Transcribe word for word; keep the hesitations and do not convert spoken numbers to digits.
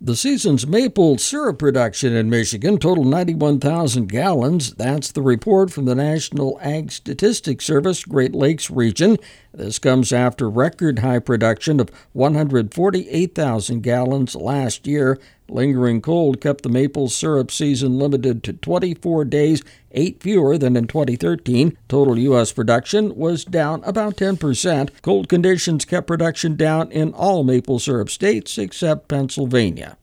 The season's maple syrup production in Michigan totaled ninety-one thousand gallons. That's the report from the National Ag Statistics Service Great Lakes region. This comes after record high production of one hundred forty-eight thousand gallons last year. Lingering cold kept the maple syrup season limited to twenty-four days, eight fewer than in twenty thirteen. Total U S production was down about ten percent. Cold conditions kept production down in all maple syrup states except Pennsylvania.